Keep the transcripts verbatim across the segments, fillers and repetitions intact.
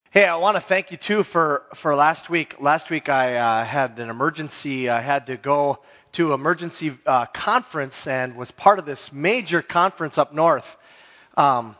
Hey, I want to thank you too for, for last week. Last week I uh, had an emergency. I had to go to emergency uh, conference and was part of this major conference up north. Um,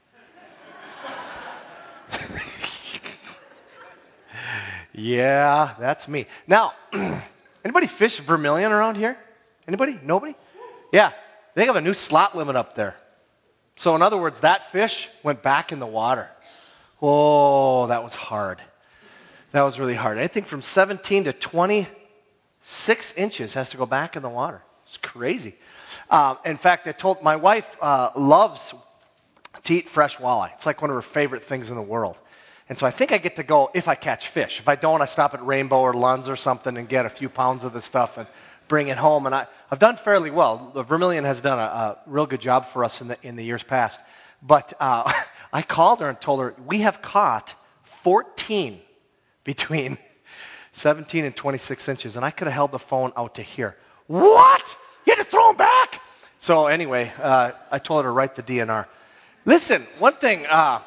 yeah, that's me. Now, anybody fish vermilion around here? Anybody? Nobody? Yeah, they have a new slot limit up there. So in other words, that fish went back in the water. Oh, that was hard. That was really hard. Anything from seventeen to twenty-six inches has to go back in the water. It's crazy. Uh, in fact, I told my wife uh, loves to eat fresh walleye. It's like one of her favorite things in the world. And so I think I get to go if I catch fish. If I don't, I stop at Rainbow or Lund's or something and get a few pounds of the stuff and bring it home. And I, I've done fairly well. The Vermilion has done a, a real good job for us in the, in the years past. But uh, I called her and told her, we have caught fourteen between seventeen and twenty-six inches. And I could have held the phone out to here. What? You had to throw them back? So anyway, uh, I told her to write the D N R. Listen, one thing, uh,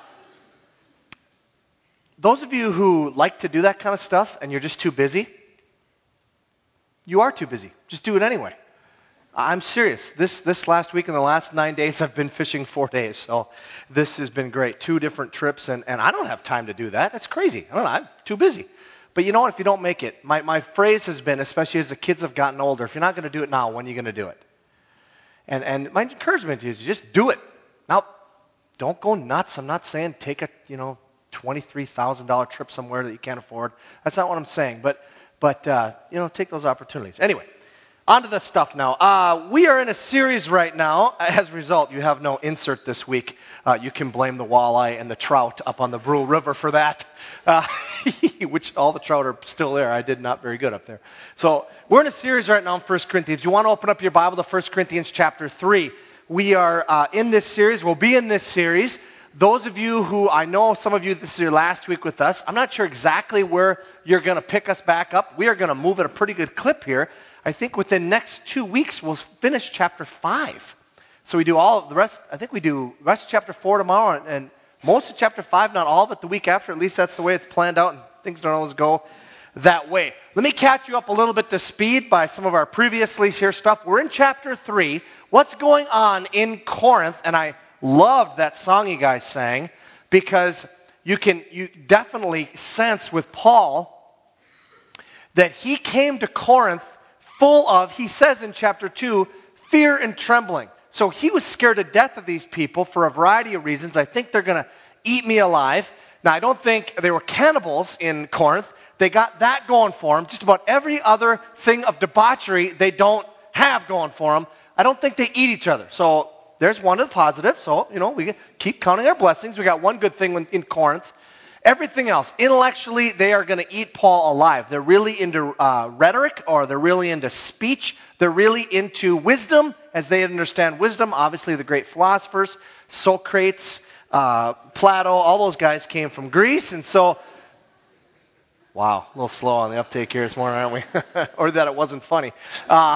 those of you who like to do that kind of stuff and you're just too busy, you are too busy. Just do it anyway. I'm serious. This this last week and the last nine days, I've been fishing four days. So this has been great. Two different trips, and, and I don't have time to do that. That's crazy. I don't know. I'm too busy. But you know what? If you don't make it, my, my phrase has been, especially as the kids have gotten older, if you're not going to do it now, when are you going to do it? And and my encouragement is just do it. Now, don't go nuts. I'm not saying take a, you know, twenty-three thousand dollars trip somewhere that you can't afford. That's not what I'm saying. But, but uh, you know, take those opportunities. Anyway. On to the stuff now. Uh, we are in a series right now. As a result, you have no insert this week. Uh, you can blame the walleye and the trout up on the Brule River for that, uh, which all the trout are still there. I did not very good up there. So we're in a series right now in First Corinthians. You want to open up your Bible to First Corinthians chapter three. We are uh, in this series. We'll be in this series. Those of you who, I know some of you, this is your last week with us. I'm not sure exactly where you're going to pick us back up. We are going to move at a pretty good clip here. I think within the next two weeks, we'll finish chapter five. So we do all of the rest, I think we do the rest of chapter four tomorrow, and, and most of chapter five, not all of it, the week after. At least that's the way it's planned out, and things don't always go that way. Let me catch you up a little bit to speed by some of our previously here stuff. We're in chapter three. What's going on in Corinth? And I loved that song you guys sang, because you can you definitely sense with Paul that he came to Corinth full of, he says in chapter two, fear and trembling. So he was scared to death of these people for a variety of reasons. I think they're going to eat me alive. Now, I don't think they were cannibals in Corinth. They got that going for them. Just about every other thing of debauchery they don't have going for them. I don't think they eat each other. So there's one of the positives. So, you know, we keep counting our blessings. We got one good thing in Corinth. Everything else, intellectually, they are going to eat Paul alive. They're really into uh, rhetoric, or they're really into speech. They're really into wisdom, as they understand wisdom. Obviously, the great philosophers, Socrates, uh, Plato, all those guys came from Greece. And so, wow, a little slow on the uptake here this morning, aren't we? Or that it wasn't funny. Uh,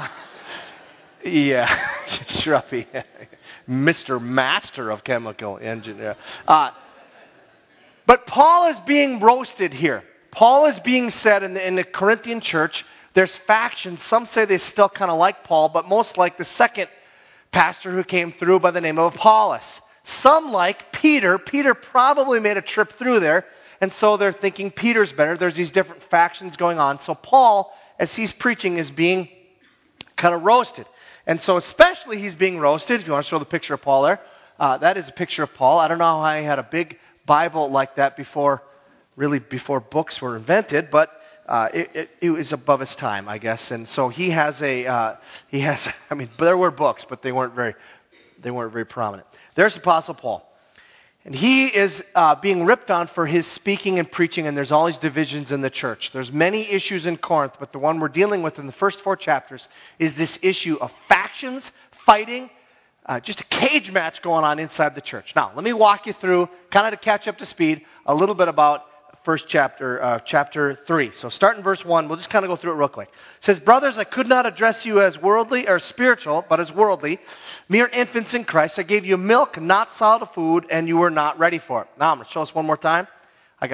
yeah, Shruppy, Mister Master of Chemical Engineer. Uh, But Paul is being roasted here. Paul is being said in the, in the Corinthian church, there's factions. Some say they still kind of like Paul, but most like the second pastor who came through by the name of Apollos. Some like Peter. Peter probably made a trip through there, and so they're thinking Peter's better. There's these different factions going on. So Paul, as he's preaching, is being kind of roasted. And so especially he's being roasted. If you want to show the picture of Paul there, uh, that is a picture of Paul. I don't know how I had a big Bible like that before, really before books were invented, but uh, it, it, it was above its time, I guess. And so he has a, uh, he has, I mean, there were books, but they weren't very, they weren't very prominent. There's Apostle Paul. And he is uh, being ripped on for his speaking and preaching, and there's all these divisions in the church. There's many issues in Corinth, but the one we're dealing with in the first four chapters is this issue of factions, fighting, Uh, just a cage match going on inside the church. Now, let me walk you through, kind of to catch up to speed, a little bit about first chapter, uh, chapter three. So start in verse one. We'll just kind of go through it real quick. It says, brothers, I could not address you as worldly or spiritual, but as worldly, mere infants in Christ. I gave you milk, not solid food, and you were not ready for it. Now, I'm going to show us one more time. I got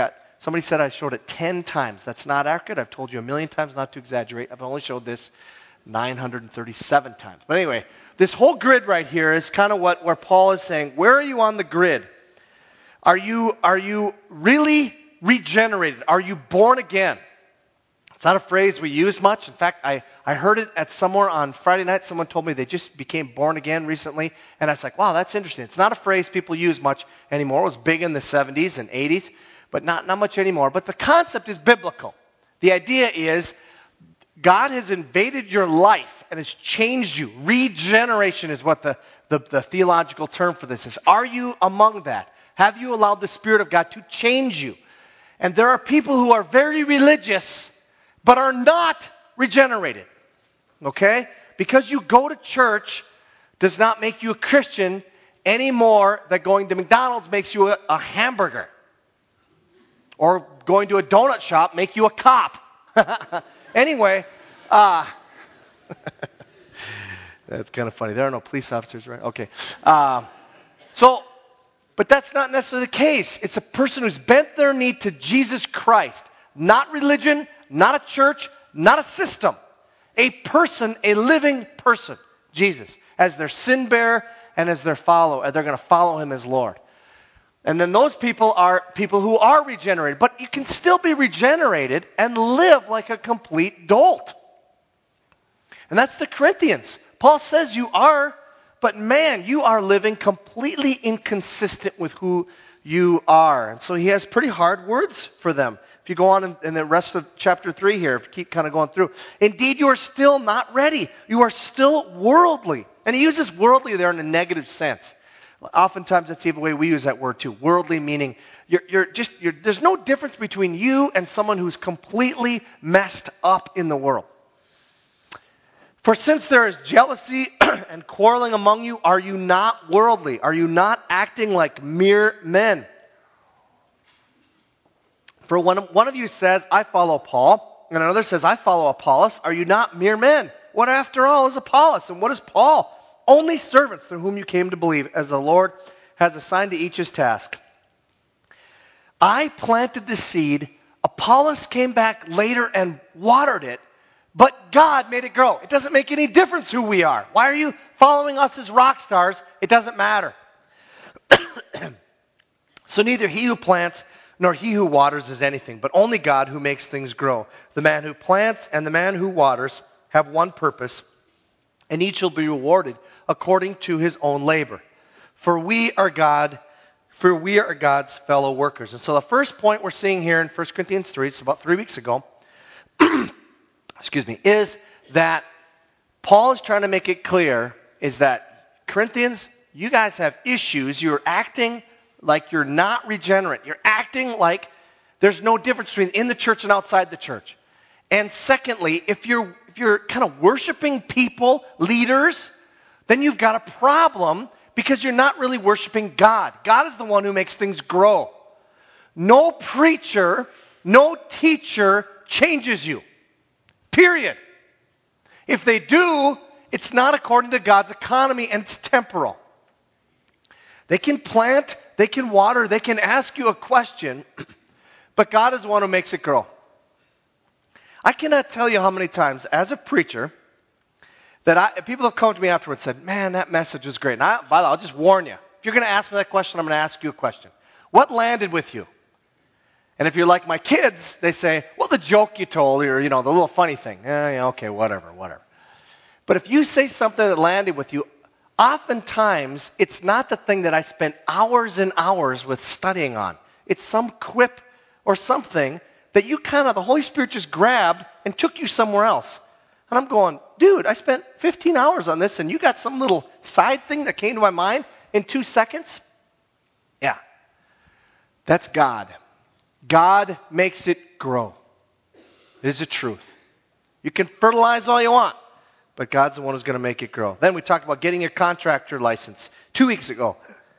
Somebody said I showed it ten times. That's not accurate. I've told you a million times not to exaggerate. I've only showed this nine hundred thirty-seven times. But anyway, this whole grid right here is kind of what where Paul is saying, where are you on the grid? Are you, are you really regenerated? Are you born again? It's not a phrase we use much. In fact, I, I heard it at somewhere on Friday night. Someone told me they just became born again recently. And I was like, wow, that's interesting. It's not a phrase people use much anymore. It was big in the seventies and eighties, but not, not much anymore. But the concept is biblical. The idea is God has invaded your life and has changed you. Regeneration is what the, the, the theological term for this is. Are you among that? Have you allowed the Spirit of God to change you? And there are people who are very religious but are not regenerated. Okay? Because you go to church does not make you a Christian any more than going to McDonald's makes you a, a hamburger. Or going to a donut shop make you a cop. Anyway, uh, that's kind of funny. There are no police officers, right? Okay. Uh, so, but that's not necessarily the case. It's a person who's bent their knee to Jesus Christ. Not religion, not a church, not a system. A person, a living person, Jesus, as their sin bearer and as their follower. They're going to follow him as Lord. And then those people are people who are regenerated. But you can still be regenerated and live like a complete dolt. And that's the Corinthians. Paul says you are, but man, you are living completely inconsistent with who you are. And so he has pretty hard words for them. If you go on in, in the rest of chapter three here, if you keep kind of going through. Indeed, you are still not ready. You are still worldly. And he uses worldly there in a negative sense. Oftentimes that's the way we use that word too. Worldly meaning you're, you're just, you're, there's no difference between you and someone who's completely messed up in the world. For since there is jealousy and quarreling among you, are you not worldly? Are you not acting like mere men? For one, one of you says, I follow Paul, and another says, I follow Apollos. Are you not mere men? What after all is Apollos, and what is Paul? Only servants through whom you came to believe, as the Lord has assigned to each his task. I planted the seed, Apollos came back later and watered it, but God made it grow. It doesn't make any difference who we are. Why are you following us as rock stars? It doesn't matter. So neither he who plants nor he who waters is anything, but only God who makes things grow. The man who plants and the man who waters have one purpose, and each will be rewarded according to his own labor. For we are God, for we are God's fellow workers. And so the first point we're seeing here in First Corinthians three, it's about three weeks ago, excuse me, is that Paul is trying to make it clear is that Corinthians, you guys have issues. You're acting like you're not regenerate. You're acting like there's no difference between in the church and outside the church. And secondly, if you're if you're kind of worshiping people, leaders, then you've got a problem because you're not really worshiping God. God is the one who makes things grow. No preacher, no teacher changes you. Period. If they do, it's not according to God's economy and it's temporal. They can plant, they can water, they can ask you a question, but God is the one who makes it grow. I cannot tell you how many times as a preacher that I, people have come to me afterwards and said, man, that message was great. And I, by the way, I'll just warn you. If you're going to ask me that question, I'm going to ask you a question. What landed with you? And if you're like my kids, they say, well, the joke you told, or, you know, the little funny thing. Eh, yeah, okay, whatever, whatever. But if you say something that landed with you, oftentimes it's not the thing that I spent hours and hours with studying on. It's some quip or something that you kind of, the Holy Spirit just grabbed and took you somewhere else. And I'm going, dude, I spent fifteen hours on this and you got some little side thing that came to my mind in two seconds? Yeah. That's God. God makes it grow. It is the truth. You can fertilize all you want, but God's the one who's going to make it grow. Then we talked about getting your contractor license two weeks ago.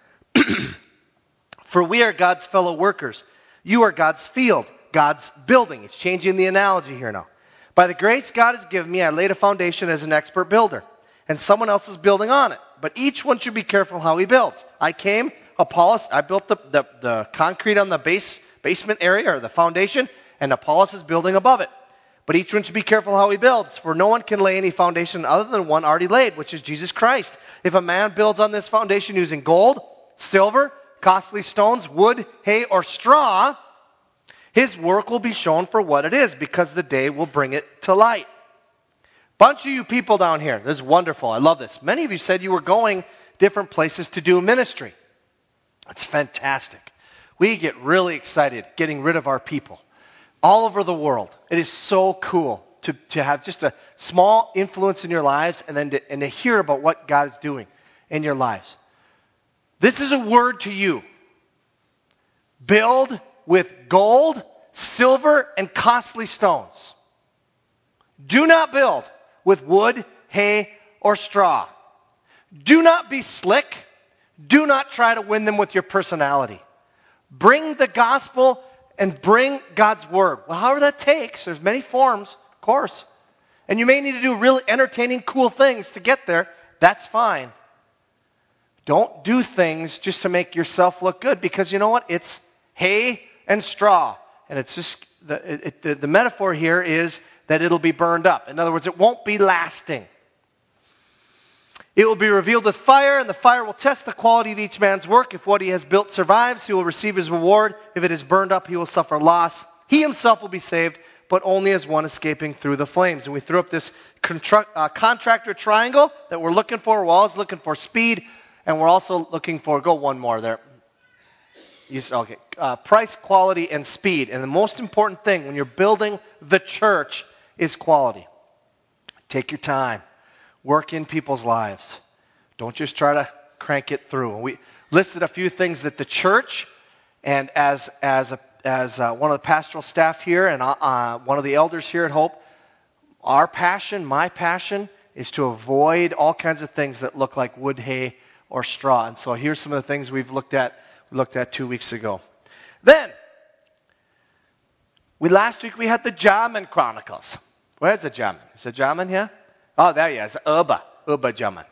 For we are God's fellow workers. You are God's field, God's building. It's changing the analogy here now. By the grace God has given me, I laid a foundation as an expert builder, and someone else is building on it. But each one should be careful how he builds. I came, Apollos, I built the, the, the concrete on the base basement area or the foundation, and Apollos is building above it. But each one should be careful how he builds, for no one can lay any foundation other than one already laid, which is Jesus Christ. If a man builds on this foundation using gold, silver, costly stones, wood, hay, or straw, his work will be shown for what it is, because the day will bring it to light. Bunch of you people down here, this is wonderful. I love this. Many of you said you were going different places to do ministry. That's fantastic. We get really excited getting rid of our people all over the world. It is so cool to, to have just a small influence in your lives and then to, and to hear about what God is doing in your lives. This is a word to you. Build with gold, silver, and costly stones. Do not build with wood, hay, or straw. Do not be slick. Do not try to win them with your personality. Bring the gospel and bring God's word. Well, however that takes, there's many forms, of course. And you may need to do really entertaining, cool things to get there. That's fine. Don't do things just to make yourself look good, because you know what? It's hay and straw. And it's just, the, it, the, the metaphor here is that it'll be burned up. In other words, it won't be lasting. It will be revealed with fire, and the fire will test the quality of each man's work. If what he has built survives, he will receive his reward. If it is burned up, he will suffer loss. He himself will be saved, but only as one escaping through the flames. And we threw up this contra- uh, contractor triangle that we're looking for. We're always looking for speed, and we're also looking for, go one more there. You, okay, uh, price, quality, and speed. And the most important thing when you're building the church is quality. Take your time. Work in people's lives. Don't just try to crank it through. And we listed a few things that the church, and as as a, as uh, one of the pastoral staff here and uh, one of the elders here at Hope, our passion, my passion, is to avoid all kinds of things that look like wood, hay, or straw. And so here's some of the things we've looked at we looked at two weeks ago. Then, we last week we had the Jamin Chronicles. Where's the Jamin? Is the Jamin here? Oh, there he is. Uba. Uba Jamin.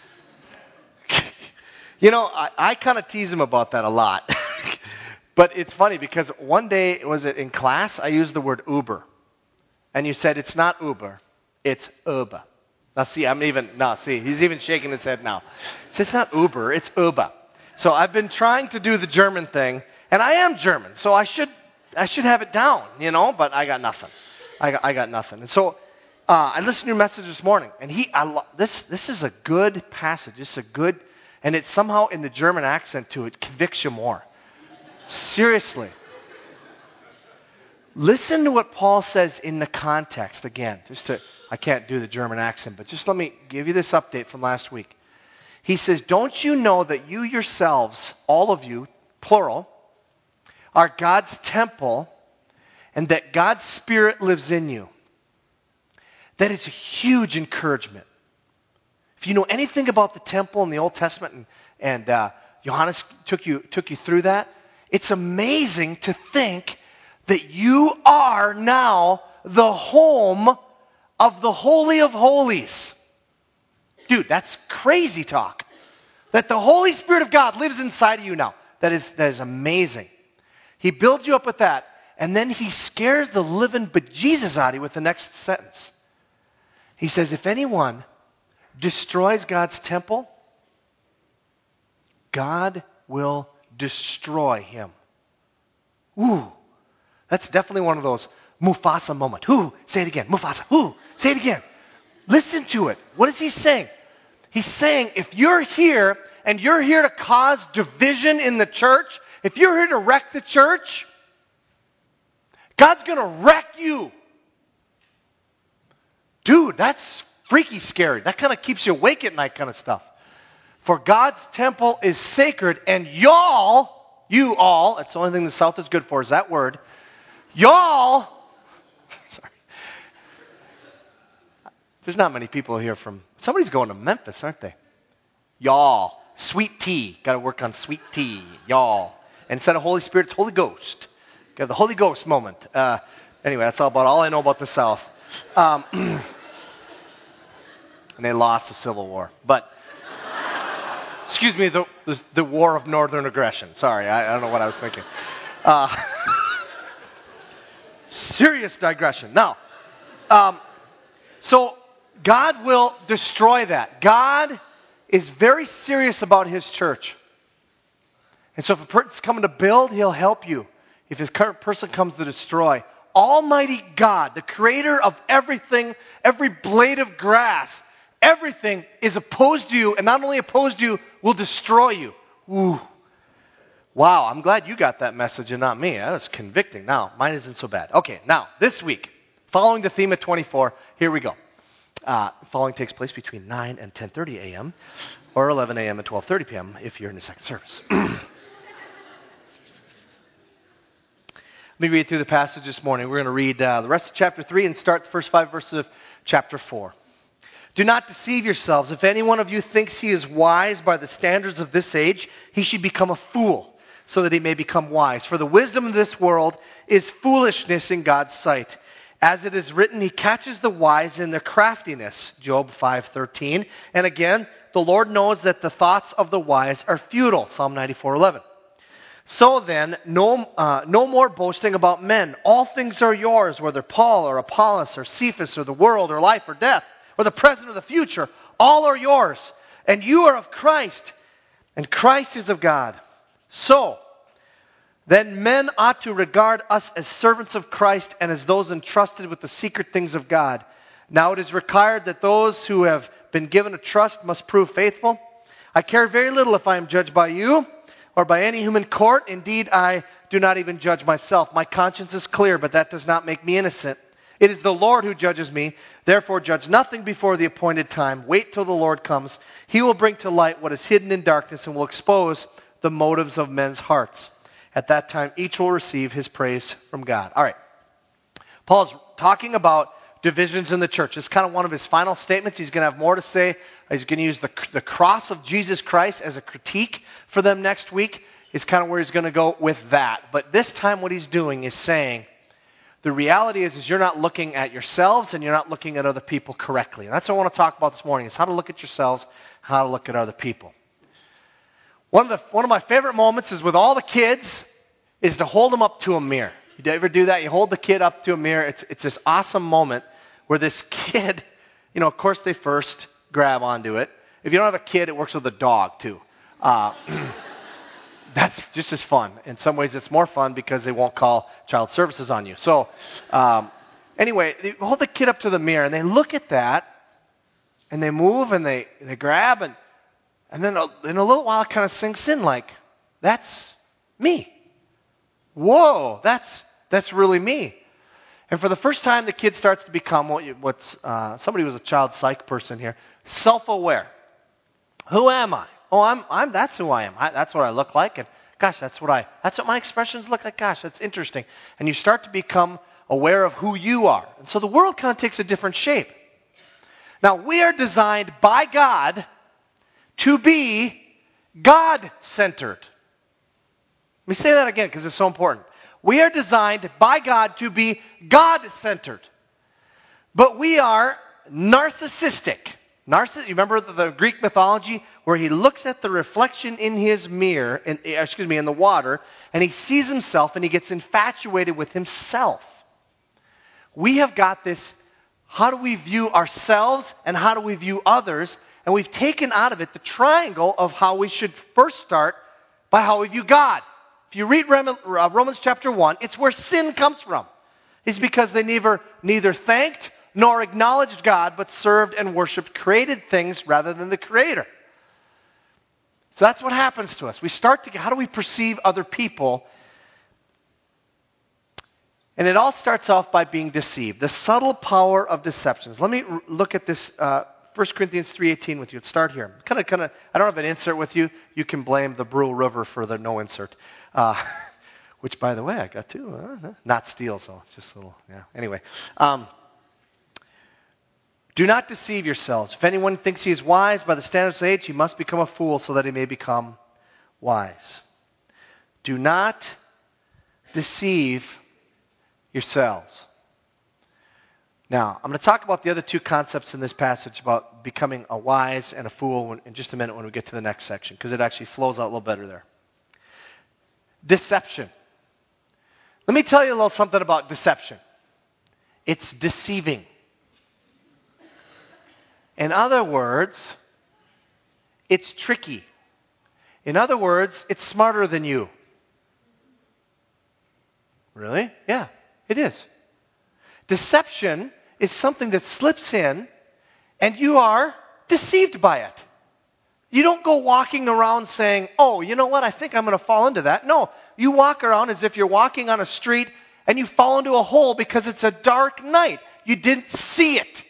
You know, I, I kind of tease him about that a lot. But it's funny because one day, was it in class, I used the word Uber. And you said, it's not Uber, it's Uba. Now see, I'm even, no, see, he's even shaking his head now. He says, it's not Uber, it's Uba. So I've been trying to do the German thing, and I am German, so I should I should have it down, you know, but I got nothing. I got, I got nothing. And so uh, I listened to your message this morning, and he, I lo- this this is a good passage. It's a good, and it's somehow in the German accent to it convicts you more. Seriously. Listen to what Paul says in the context again. Just to, I can't do the German accent, but just let me give you this update from last week. He says, don't you know that you yourselves, all of you, plural, are God's temple, and that God's Spirit lives in you? That is a huge encouragement. If you know anything about the temple in the Old Testament, and, and uh, Johannes took you, took you through that, it's amazing to think that you are now the home of the Holy of Holies. Dude, that's crazy talk. That the Holy Spirit of God lives inside of you now. That is, that is amazing. He builds you up with that, and then he scares the living bejesus out of you with the next sentence. He says, if anyone destroys God's temple, God will destroy him. Ooh, that's definitely one of those Mufasa moments. Ooh, say it again. Mufasa. Ooh, say it again. Listen to it. What is he saying? He's saying if you're here and you're here to cause division in the church, if you're here to wreck the church, God's going to wreck you. Dude, that's freaky scary. That kind of keeps you awake at night kind of stuff. For God's temple is sacred, and y'all, you all, that's the only thing the South is good for is that word, y'all, sorry. There's not many people here from, somebody's going to Memphis, aren't they? Y'all, sweet tea, got to work on sweet tea, y'all. And instead of Holy Spirit, it's Holy Ghost. Got the Holy Ghost moment. Uh, anyway, that's all about all I know about the South. Um, and they lost the Civil War. But, excuse me, the, the, the War of Northern Aggression. Sorry, I, I don't know what I was thinking. Uh, serious digression. Now, um, so God will destroy that. God is very serious about his church. And so if a person's coming to build, he'll help you. If a current person comes to destroy, Almighty God, the creator of everything, every blade of grass, everything is opposed to you, and not only opposed to you, will destroy you. Ooh. Wow, I'm glad you got that message and not me. That was convicting. Now, mine isn't so bad. Okay, now, this week, following the theme of twenty-four, here we go. Uh, following takes place between nine and ten thirty a.m. or eleven a.m. and twelve thirty p.m. if you're in the second service. Let me read through the passage this morning. We're going to read uh, the rest of chapter three and start the first five verses of chapter four. Do not deceive yourselves. If any one of you thinks he is wise by the standards of this age, he should become a fool, so that he may become wise. For the wisdom of this world is foolishness in God's sight. As it is written, he catches the wise in their craftiness, Job five thirteen. And again, the Lord knows that the thoughts of the wise are futile, Psalm ninety-four eleven. So then, no, uh, no more boasting about men. All things are yours, whether Paul or Apollos or Cephas or the world or life or death or the present or the future. All are yours. And you are of Christ, and Christ is of God. So, then men ought to regard us as servants of Christ and as those entrusted with the secret things of God. Now it is required that those who have been given a trust must prove faithful. I care very little if I am judged by you or by any human court. Indeed, I do not even judge myself. My conscience is clear, but that does not make me innocent. It is the Lord who judges me. Therefore, judge nothing before the appointed time. Wait till the Lord comes. He will bring to light what is hidden in darkness and will expose the motives of men's hearts. At that time, each will receive his praise from God. All right. Paul's talking about divisions in the church. It's kind of one of his final statements. He's going to have more to say. He's going to use the, the cross of Jesus Christ as a critique for them next week. Is kind of where he's going to go with that. But this time what he's doing is saying, the reality is, is you're not looking at yourselves and you're not looking at other people correctly. And that's what I want to talk about this morning, is how to look at yourselves, how to look at other people. One of the one of my favorite moments is with all the kids is to hold them up to a mirror. You ever do that? You hold the kid up to a mirror. It's it's this awesome moment where this kid, you know, of course they first grab onto it. If you don't have a kid, it works with a dog too. Uh, that's just as fun. In some ways, it's more fun because they won't call child services on you. So, um, anyway, they hold the kid up to the mirror and they look at that and they move and they they grab and. And then in a little while, it kind of sinks in like, that's me. Whoa, that's that's really me. And for the first time, the kid starts to become what you, what's, uh, somebody was a child psych person here, self-aware. Who am I? Oh, I'm, I'm, that's who I am. I, that's what I look like. And gosh, that's what I, that's what my expressions look like. Gosh, that's interesting. And you start to become aware of who you are. And so the world kind of takes a different shape. Now, we are designed by God to be God-centered. Let me say that again because it's so important. We are designed by God to be God-centered. But we are narcissistic. Narciss- you remember the, the Greek mythology where he looks at the reflection in his mirror, in, excuse me, in the water, and he sees himself and he gets infatuated with himself. We have got this, how do we view ourselves and how do we view others? And we've taken out of it the triangle of how we should first start by how we view God. If you read Romans chapter one, it's where sin comes from. It's because they neither, neither thanked nor acknowledged God, but served and worshiped created things rather than the Creator. So that's what happens to us. We start to, how do we perceive other people? And it all starts off by being deceived. The subtle power of deceptions. Let me r- look at this uh, First Corinthians three eighteen with you. Let's start here. Kind of, kind of. I don't have an insert with you. You can blame the Brule River for the no insert, uh, which, by the way, I got too. Uh, not steal, so just a little. Yeah. Anyway, um, do not deceive yourselves. If anyone thinks he is wise by the standards of age, he must become a fool, so that he may become wise. Do not deceive yourselves. Now, I'm going to talk about the other two concepts in this passage about becoming a wise and a fool in just a minute when we get to the next section, because it actually flows out a little better there. Deception. Let me tell you a little something about deception. It's deceiving. In other words, it's tricky. In other words, it's smarter than you. Really? Yeah, it is. Deception is something that slips in and you are deceived by it. You don't go walking around saying, oh, you know what, I think I'm going to fall into that. No, you walk around as if you're walking on a street and you fall into a hole because it's a dark night. You didn't see it.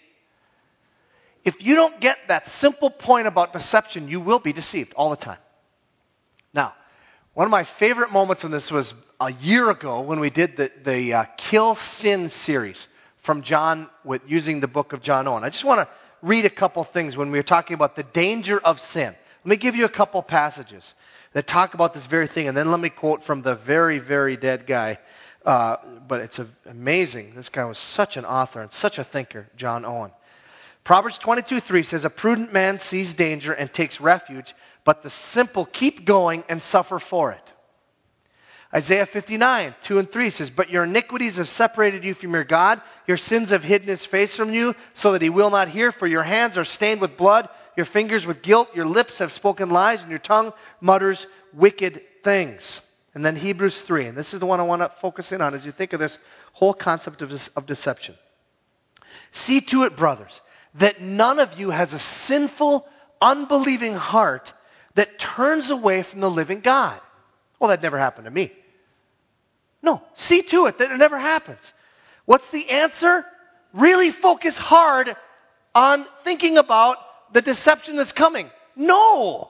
If you don't get that simple point about deception, you will be deceived all the time. Now, one of my favorite moments in this was a year ago when we did the, the uh, Kill Sin series from John, with using the book of John Owen. I just want to read a couple things when we were talking about the danger of sin. Let me give you a couple passages that talk about this very thing, and then let me quote from the very, very dead guy. Uh, but it's a, amazing. This guy was such an author and such a thinker, John Owen. Proverbs twenty-two three says, a prudent man sees danger and takes refuge, but the simple keep going and suffer for it. Isaiah fifty-nine two and three says, but your iniquities have separated you from your God. Your sins have hidden his face from you so that he will not hear. For your hands are stained with blood, your fingers with guilt. Your lips have spoken lies, and your tongue mutters wicked things. And then Hebrews three, and this is the one I want to focus in on as you think of this whole concept of, this, of deception. See to it, brothers, that none of you has a sinful, unbelieving heart that turns away from the living God. Well, that never happened to me. No, see to it that it never happens. What's the answer? Really focus hard on thinking about the deception that's coming. No.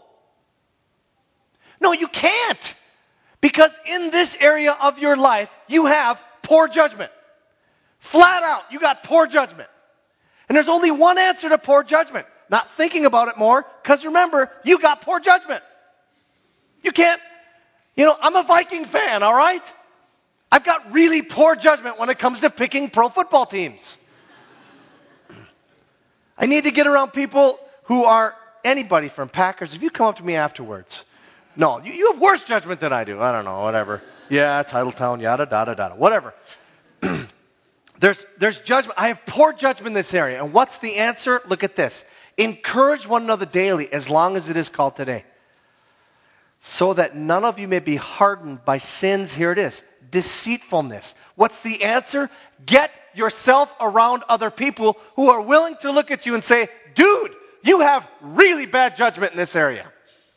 No, you can't. Because in this area of your life, you have poor judgment. Flat out, you got poor judgment. And there's only one answer to poor judgment. Not thinking about it more, because remember, you got poor judgment. You can't, you know, I'm a Viking fan, all right? I've got really poor judgment when it comes to picking pro football teams. I need to get around people who are anybody from Packers. If you come up to me afterwards, no, you, you have worse judgment than I do. I don't know, whatever. Yeah, Titletown, yada, yada, yada, whatever. There's, there's judgment. I have poor judgment in this area. And what's the answer? Look at this. Encourage one another daily as long as it is called today, so that none of you may be hardened by sins. Here it is. Deceitfulness. What's the answer? Get yourself around other people who are willing to look at you and say, dude, you have really bad judgment in this area.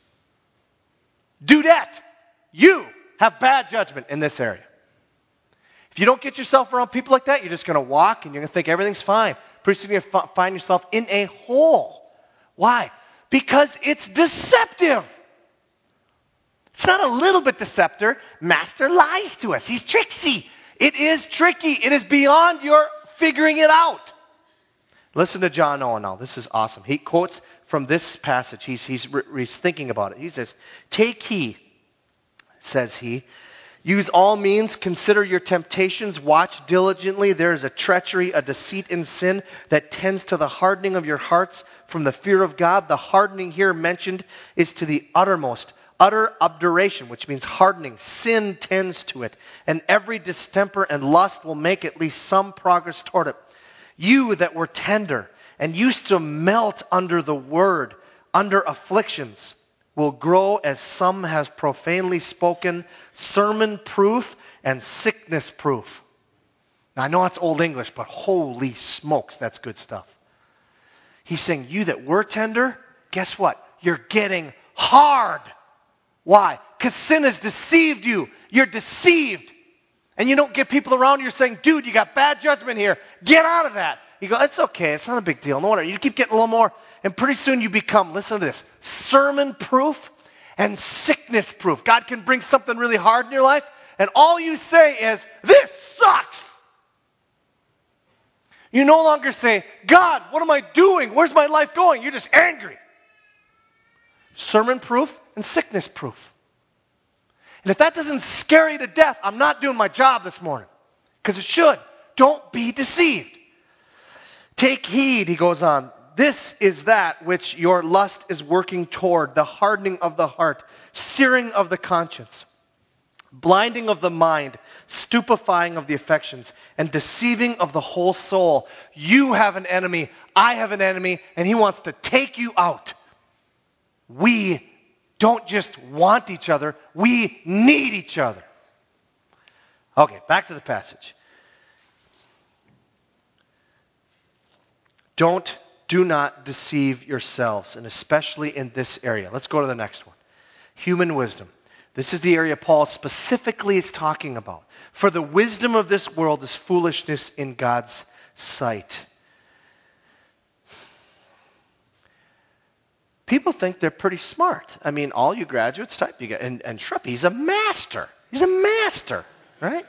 Dudette, you have bad judgment in this area. If you don't get yourself around people like that, you're just going to walk and you're going to think everything's fine. Pretty soon you're going to find yourself in a hole. Why? Because it's deceptive. It's not a little bit deceptive. Master lies to us. He's tricksy. It is tricky. It is beyond your figuring it out. Listen to John Owen now. This is awesome. He quotes from this passage. He's, he's, he's thinking about it. He says, take heed, says he. Use all means, consider your temptations, watch diligently. There is a treachery, a deceit in sin that tends to the hardening of your hearts from the fear of God. The hardening here mentioned is to the uttermost, utter obduration, which means hardening. Sin tends to it, and every distemper and lust will make at least some progress toward it. You that were tender and used to melt under the word, under afflictions, will grow as some has profanely spoken, sermon proof and sickness proof. Now I know that's old English, but holy smokes, that's good stuff. He's saying, you that were tender, guess what? You're getting hard. Why? Because sin has deceived you. You're deceived. And you don't get people around you saying, dude, you got bad judgment here. Get out of that. You go, it's okay. It's not a big deal. No wonder. You keep getting a little more. And pretty soon you become, listen to this, sermon proof and sickness proof. God can bring something really hard in your life, and all you say is, this sucks. You no longer say, God, what am I doing? Where's my life going? You're just angry. Sermon proof and sickness proof. And if that doesn't scare you to death, I'm not doing my job this morning. Because it should. Don't be deceived. Take heed, he goes on. This is that which your lust is working toward, the hardening of the heart, searing of the conscience, blinding of the mind, stupefying of the affections, and deceiving of the whole soul. You have an enemy, I have an enemy, and he wants to take you out. We don't just want each other, we need each other. Okay, back to the passage. Don't, do not deceive yourselves, and especially in this area. Let's go to the next one. Human wisdom. This is the area Paul specifically is talking about. For the wisdom of this world is foolishness in God's sight. People think they're pretty smart. I mean, all you graduates type, you get, and, and Shrupp, he's a master. He's a master, right?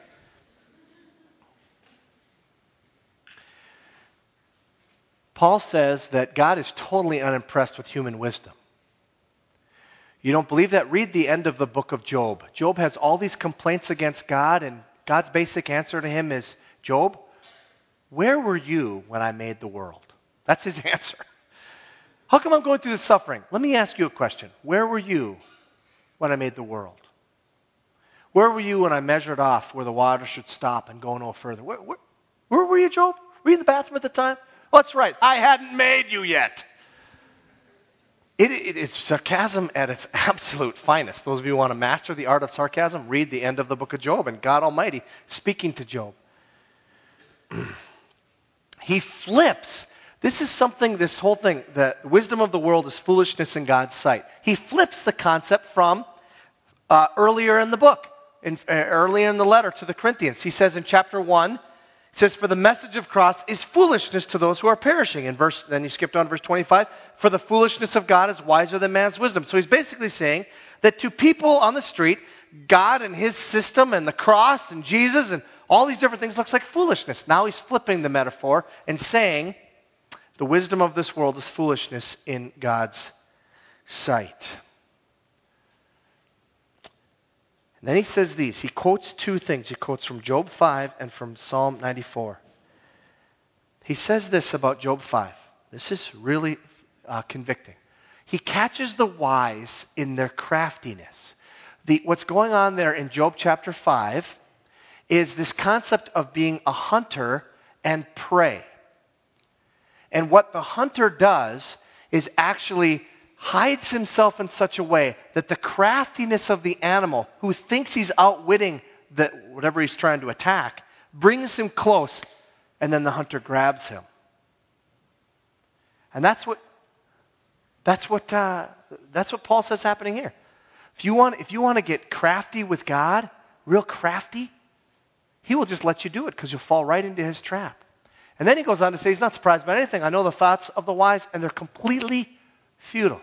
Paul says that God is totally unimpressed with human wisdom. You don't believe that? Read the end of the book of Job. Job has all these complaints against God, and God's basic answer to him is, Job, where were you when I made the world? That's his answer. How come I'm going through this suffering? Let me ask you a question. Where were you when I made the world? Where were you when I measured off where the water should stop and go no further? Where, where, where were you, Job? Were you in the bathroom at the time? Oh, that's right. I hadn't made you yet. It, it, it's sarcasm at its absolute finest. Those of you who want to master the art of sarcasm, read the end of the book of Job and God Almighty speaking to Job. He flips. This is something, this whole thing, the wisdom of the world is foolishness in God's sight. He flips the concept from uh, earlier in the book, in, uh, earlier in the letter to the Corinthians. He says in chapter one, it says, for the message of cross is foolishness to those who are perishing. In verse, then you skipped on verse twenty-five. For the foolishness of God is wiser than man's wisdom. So he's basically saying that to people on the street, God and his system and the cross and Jesus and all these different things looks like foolishness. Now he's flipping the metaphor and saying the wisdom of this world is foolishness in God's sight. And then he says these. He quotes two things. He quotes from Job five and from Psalm ninety-four. He says this about Job five. This is really uh, convicting. He catches the wise in their craftiness. The, what's going on there in Job chapter five is this concept of being a hunter and prey. And what the hunter does is actually hides himself in such a way that the craftiness of the animal, who thinks he's outwitting the, whatever he's trying to attack, brings him close, and then the hunter grabs him. And that's what that's what uh, that's what Paul says happening here. If you want if you want to get crafty with God, real crafty, he will just let you do it because you'll fall right into his trap. And then he goes on to say he's not surprised by anything. I know the thoughts of the wise, and they're completely futile.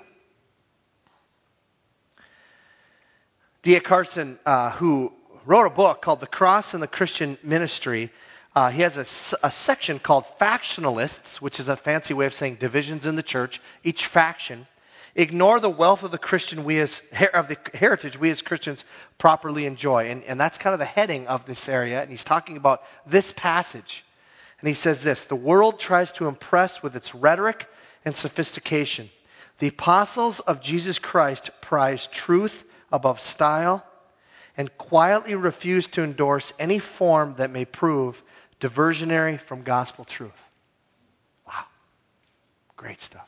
D A Carson, uh, who wrote a book called The Cross and the Christian Ministry, uh, he has a, a section called Factionalists, which is a fancy way of saying divisions in the church. Each faction ignore the wealth of the Christian we as of the heritage we as Christians properly enjoy, and, and that's kind of the heading of this area. And he's talking about this passage, and he says this: the world tries to impress with its rhetoric and sophistication. The apostles of Jesus Christ prize truth above style and quietly refuse to endorse any form that may prove diversionary from gospel truth. Wow. Great stuff.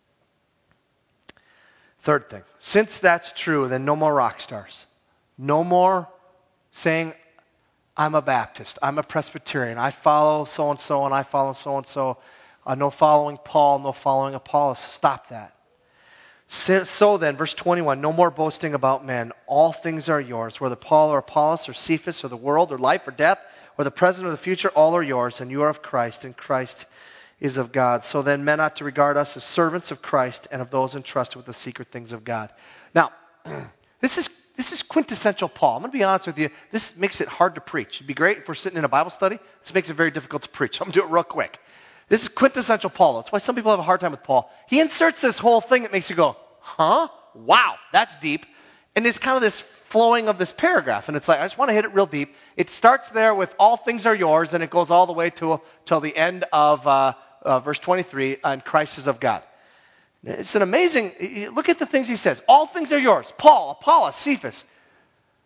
Third thing, since that's true, then no more rock stars. No more saying, I'm a Baptist, I'm a Presbyterian, I follow so-and-so and I follow so-and-so. Uh, no following Paul, no following Apollos. Stop that. So then, verse twenty-one, no more boasting about men. All things are yours. Whether Paul or Apollos or Cephas or the world or life or death or the present or the future, all are yours, and you are of Christ, and Christ is of God. So then men ought to regard us as servants of Christ and of those entrusted with the secret things of God. Now, this is this is quintessential Paul. I'm going to be honest with you. This makes it hard to preach. It'd be great if we're sitting in a Bible study. This makes it very difficult to preach. I'm going to do it real quick. This is quintessential Paul. That's why some people have a hard time with Paul. He inserts this whole thing that makes you go, huh? Wow, that's deep. And it's kind of this flowing of this paragraph. And it's like, I just want to hit it real deep. It starts there with all things are yours, and it goes all the way to till the end of uh, uh, verse twenty-three, and Christ is of God. It's an amazing, look at the things he says. All things are yours. Paul, Apollos, Cephas.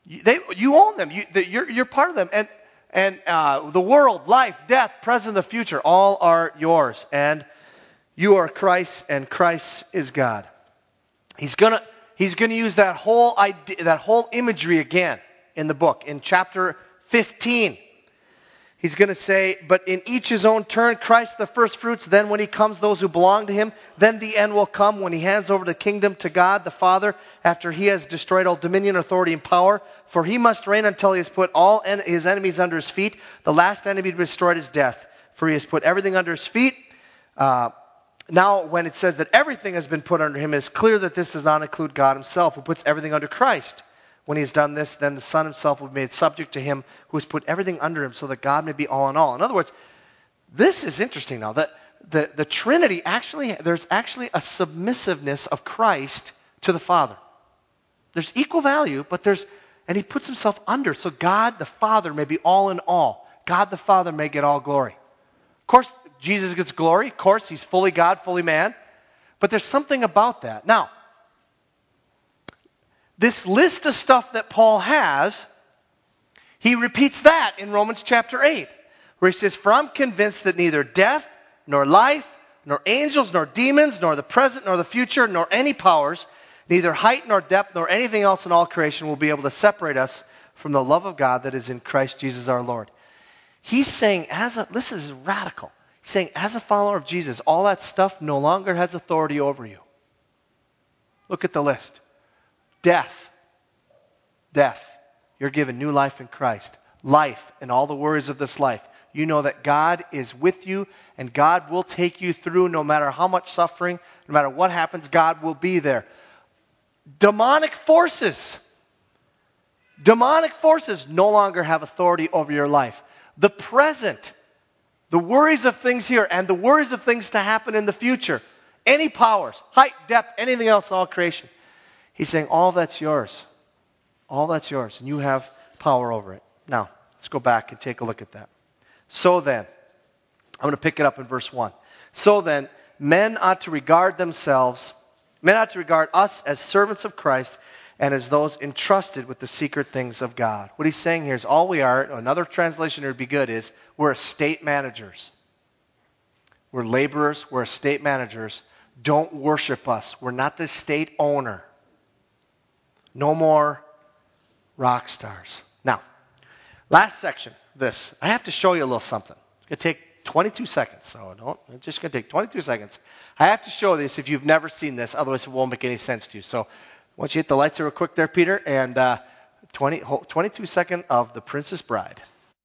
You, they, you own them. You, the, you're, you're part of them. And, and uh, the world, life, death, present, the future, all are yours. And you are Christ, and Christ is God. He's gonna he's gonna use that whole idea, that whole imagery again in the book in chapter fifteen. He's going to say, but in each his own turn, Christ the first fruits, then when he comes, those who belong to him, then the end will come when he hands over the kingdom to God the Father, after he has destroyed all dominion, authority, and power. For he must reign until he has put all en- his enemies under his feet. The last enemy to be destroyed is death, for he has put everything under his feet. Uh, now, when it says that everything has been put under him, it is clear that this does not include God himself, who puts everything under Christ. When he has done this, then the Son himself will be made subject to him who has put everything under him, so that God may be all in all. In other words, this is interesting now. That the, the Trinity actually, there's actually a submissiveness of Christ to the Father. There's equal value, but there's, and he puts himself under, so God the Father may be all in all. God the Father may get all glory. Of course, Jesus gets glory. Of course, he's fully God, fully man. But there's something about that. Now, this list of stuff that Paul has, he repeats that in Romans chapter eight, where he says, for I'm convinced that neither death, nor life, nor angels, nor demons, nor the present, nor the future, nor any powers, neither height, nor depth, nor anything else in all creation will be able to separate us from the love of God that is in Christ Jesus our Lord. He's saying, as a, this is radical. He's saying, as a follower of Jesus, all that stuff no longer has authority over you. Look at the list. Death. Death. You're given new life in Christ. Life and all the worries of this life. You know that God is with you and God will take you through no matter how much suffering, no matter what happens, God will be there. Demonic forces. Demonic forces no longer have authority over your life. The present. The worries of things here and the worries of things to happen in the future. Any powers, height, depth, anything else in all creation. He's saying all that's yours. All that's yours. And you have power over it. Now, let's go back and take a look at that. So then, I'm going to pick it up in verse one. So then, men ought to regard themselves, men ought to regard us as servants of Christ and as those entrusted with the secret things of God. What he's saying here is all we are, another translation here would be good, is we're estate managers. We're laborers, we're estate managers. Don't worship us. We're not the estate owner. No more rock stars. Now, last section, this. I have to show you a little something. It's going to take twenty-two seconds, so don't, it's just going to take twenty-two seconds. I have to show this if you've never seen this, otherwise it won't make any sense to you. So, once you hit the lights real quick there, Peter, and uh, twenty, twenty-two second of The Princess Bride.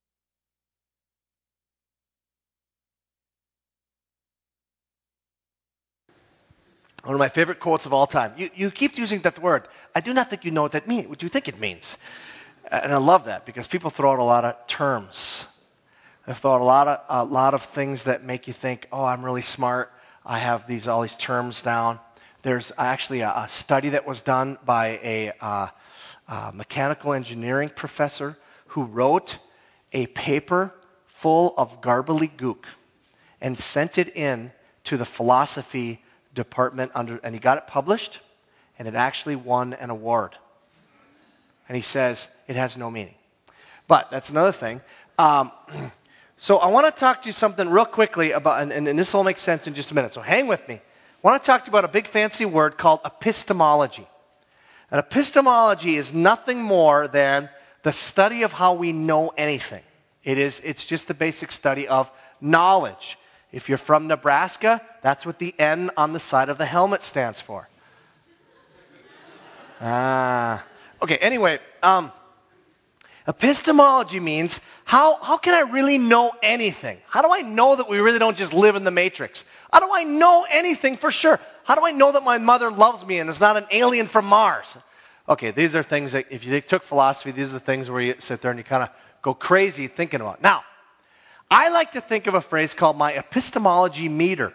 One of my favorite quotes of all time. You, you keep using that word. I do not think you know what that means. What do you think it means? And I love that because people throw out a lot of terms. They throw out a lot of a lot of things that make you think, "Oh, I'm really smart. I have these all these terms down." There's actually a, a study that was done by a, uh, a mechanical engineering professor who wrote a paper full of gobbledygook and sent it in to the philosophy department under, and he got it published, and it actually won an award. And he says it has no meaning. But that's another thing. Um, so I want to talk to you something real quickly about, and, and, and this will make sense in just a minute. So hang with me. I want to talk to you about a big fancy word called epistemology. And epistemology is nothing more than the study of how we know anything. It is, it's just the basic study of knowledge. If you're from Nebraska, that's what the N on the side of the helmet stands for. Ah. Okay, anyway, um, epistemology means how, how can I really know anything? How do I know that we really don't just live in the matrix? How do I know anything for sure? How do I know that my mother loves me and is not an alien from Mars? Okay, these are things that if you took philosophy, these are the things where you sit there and you kind of go crazy thinking about. Now, I like to think of a phrase called my epistemology meter,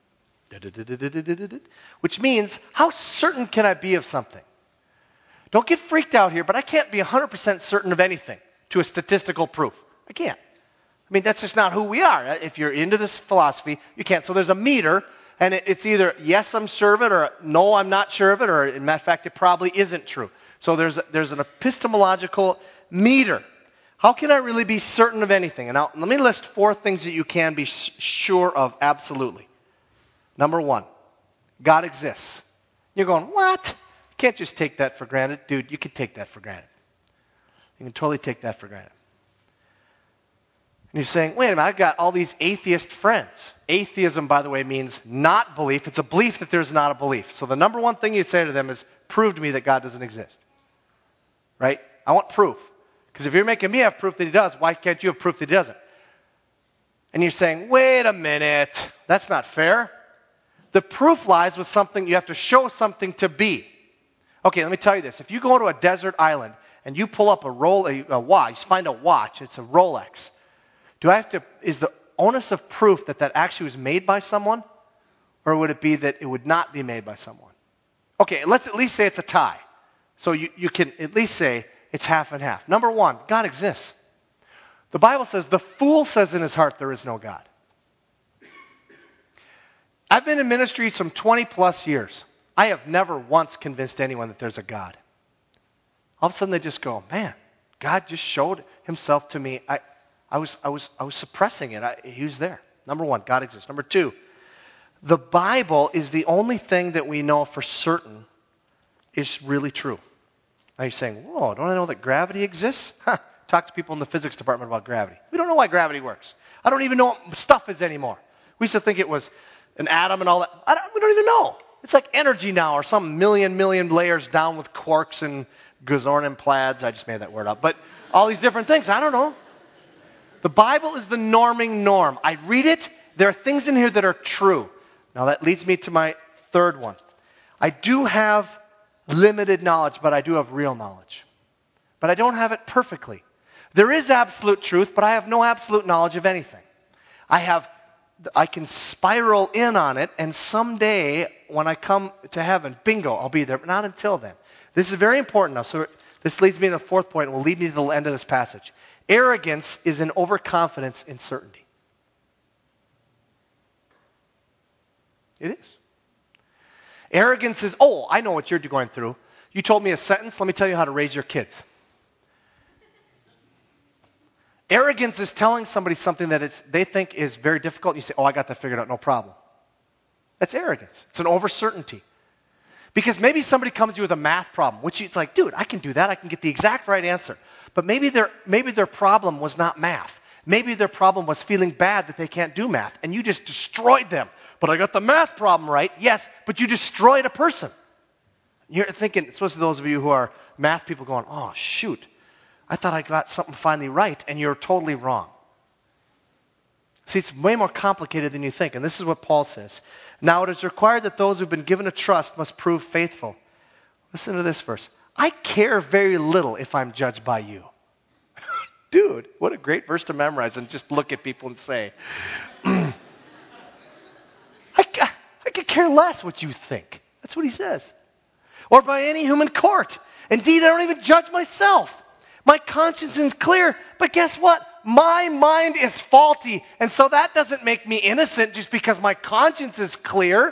which means how certain can I be of something? Don't get freaked out here, but I can't be one hundred percent certain of anything to a statistical proof. I can't. I mean, that's just not who we are. If you're into this philosophy, you can't. So there's a meter, and it's either yes, I'm sure of it, or no, I'm not sure of it, or in fact, it probably isn't true. So there's, there's an epistemological meter. How can I really be certain of anything? And now, let me list four things that you can be sure of absolutely. Number one, God exists. You're going, what? You can't just take that for granted. Dude, you can take that for granted. You can totally take that for granted. And you're saying, wait a minute, I've got all these atheist friends. Atheism, by the way, means not belief. It's a belief that there's not a belief. So the number one thing you say to them is, prove to me that God doesn't exist. Right? I want proof. Because if you're making me have proof that he does, why can't you have proof that he doesn't? And you're saying, wait a minute, that's not fair. The proof lies with something, you have to show something to be. Okay, let me tell you this. If you go to a desert island and you pull up a, roll, a, a watch, find a watch, it's a Rolex. Do I have to, is the onus of proof that that actually was made by someone? Or would it be that it would not be made by someone? Okay, let's at least say it's a tie. So you, you can at least say it's half and half. Number one, God exists. The Bible says, the fool says in his heart there is no God. I've been in ministry some twenty plus years. I have never once convinced anyone that there's a God. All of a sudden they just go, man, God just showed himself to me. I, I was, I was, I was suppressing it. I, he was there. Number one, God exists. Number two, the Bible is the only thing that we know for certain is really true. Now you're saying, whoa, don't I know that gravity exists? Huh. Talk to people in the physics department about gravity. We don't know why gravity works. I don't even know what stuff is anymore. We used to think it was an atom and all that. I don't, we don't even know. It's like energy now, or some million, million layers down with quarks and Gazorn plaids. I just made that word up. But all these different things. I don't know. The Bible is the norming norm. I read it. There are things in here that are true. Now that leads me to my third one. I do have limited knowledge, but I do have real knowledge. But I don't have it perfectly. There is absolute truth, but I have no absolute knowledge of anything. I have, I can spiral in on it, and someday when I come to heaven, bingo, I'll be there, but not until then. This is very important now. So this leads me to the fourth point and will lead me to the end of this passage. Arrogance is an overconfidence in certainty. It is. Arrogance is, oh, I know what you're going through. You told me a sentence, let me tell you how to raise your kids. Arrogance is telling somebody something that it's, they think is very difficult. You say, oh, I got that figured out, no problem. That's arrogance. It's an overcertainty. Because maybe somebody comes to you with a math problem, which it's like, dude, I can do that. I can get the exact right answer. But maybe their, maybe their problem was not math. Maybe their problem was feeling bad that they can't do math, and you just destroyed them. But I got the math problem right. Yes, but you destroyed a person. You're thinking, especially those of you who are math people going, oh, shoot. I thought I got something finally right, and you're totally wrong. See, it's way more complicated than you think, and this is what Paul says. Now it is required that those who've been given a trust must prove faithful. Listen to this verse. I care very little if I'm judged by you. Dude, what a great verse to memorize and just look at people and say, I, I could care less what you think. That's what he says. Or by any human court. Indeed, I don't even judge myself. My conscience is clear, but guess what? My mind is faulty, and so that doesn't make me innocent just because my conscience is clear.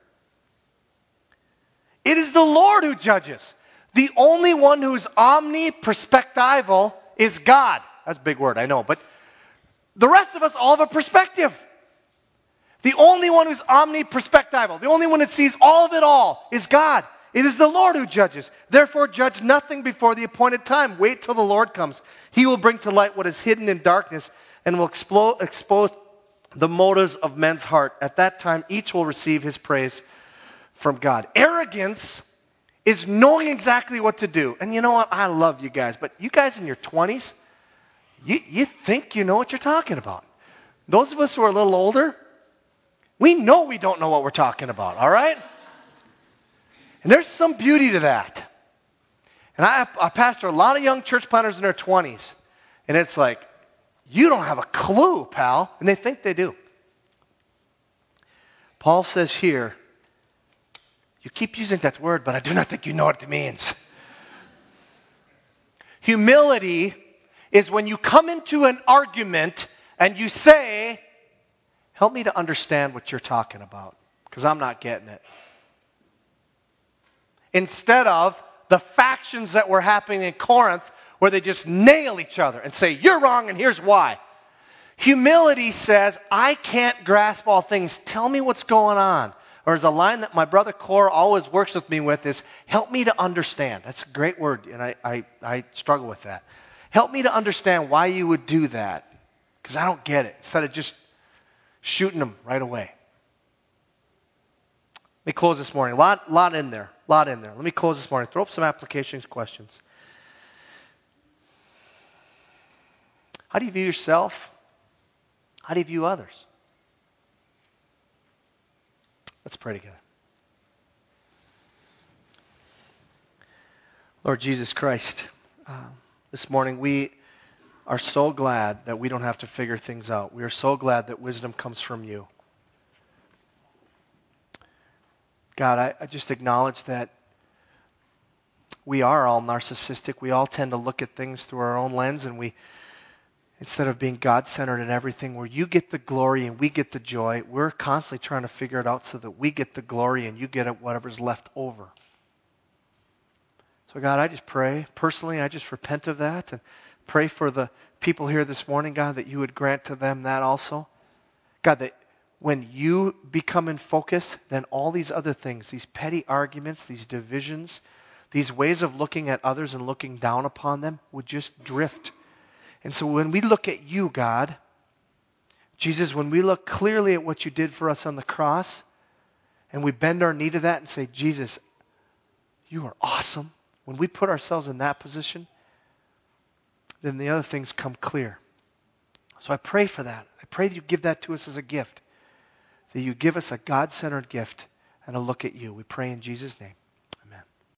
It is the Lord who judges. The only one who's omniperspectival is God. That's a big word, I know, but the rest of us all have a perspective. The only one who's omniperspectival, the only one that sees all of it all is God. It is the Lord who judges. Therefore, judge nothing before the appointed time. Wait till the Lord comes. He will bring to light what is hidden in darkness and will explo- expose the motives of men's heart. At that time, each will receive his praise from God. Arrogance is knowing exactly what to do. And you know what? I love you guys, but you guys in your twenties, you, you think you know what you're talking about. Those of us who are a little older, we know we don't know what we're talking about, all right? And there's some beauty to that. And I, I pastor a lot of young church planters in their twenties. And it's like, you don't have a clue, pal. And they think they do. Paul says here, you keep using that word, but I do not think you know what it means. Humility is when you come into an argument and you say, help me to understand what you're talking about, because I'm not getting it. Instead of, the factions that were happening in Corinth where they just nail each other and say, you're wrong and here's why. Humility says, I can't grasp all things. Tell me what's going on. Or as a line that my brother Cor always works with me with is, help me to understand. That's a great word, and I, I, I struggle with that. Help me to understand why you would do that, because I don't get it, instead of just shooting them right away. Let me close this morning. A lot, lot in there. lot in there. Let me close this morning. Throw up some application questions. How do you view yourself? How do you view others? Let's pray together. Lord Jesus Christ, uh, this morning we are so glad that we don't have to figure things out. We are so glad that wisdom comes from you. God, I, I just acknowledge that we are all narcissistic. We all tend to look at things through our own lens, and we, instead of being God-centered in everything, where you get the glory and we get the joy, we're constantly trying to figure it out so that we get the glory and you get whatever's left over. So God, I just pray, personally, I just repent of that and pray for the people here this morning, God, that you would grant to them that also. God, that when you become in focus, then all these other things, these petty arguments, these divisions, these ways of looking at others and looking down upon them would just drift. And so when we look at you, God, Jesus, when we look clearly at what you did for us on the cross, and we bend our knee to that and say, Jesus, you are awesome. When we put ourselves in that position, then the other things come clear. So I pray for that. I pray that you give that to us as a gift, that you give us a God-centered gift and a look at you. We pray in Jesus' name.